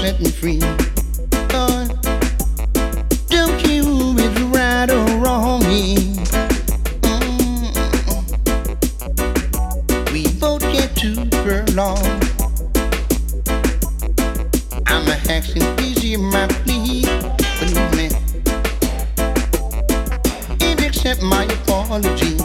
set me free. Lord, don't you it's right or wrong me. We both get too furlong. I'm a asking, please hear my plea. Believe me, and accept my apology.